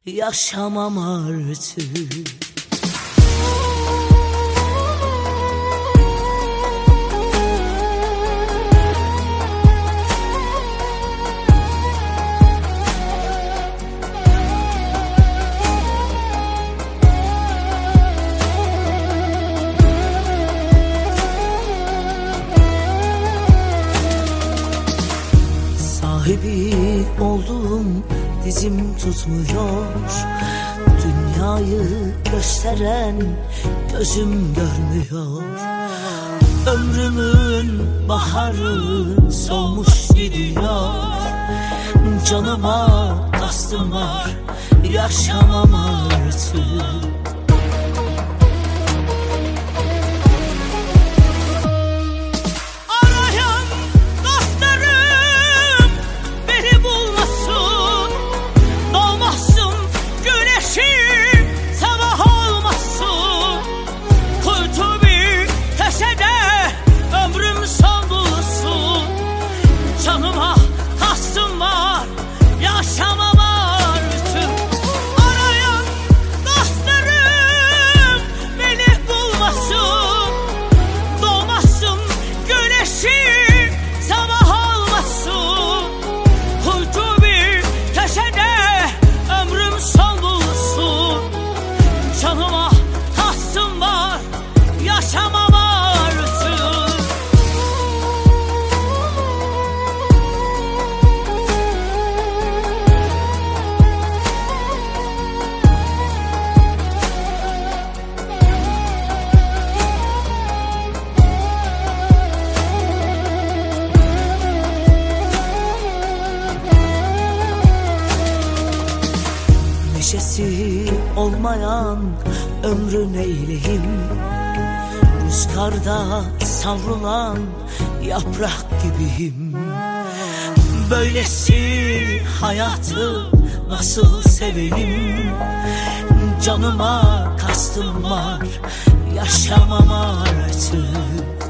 yaşamam artık. Sahibi olduğum dizim tutmuyor, dünyayı gösteren gözüm görmüyor. Ömrümün baharı solmuş gidiyor, canıma kastım var, yaşamam artık. Neşesi olmayan ömrün eyleyim, rüzgarda savrulan yaprak gibiyim. Böylesi hayatı nasıl seveyim, canıma kastım var, yaşamam artık.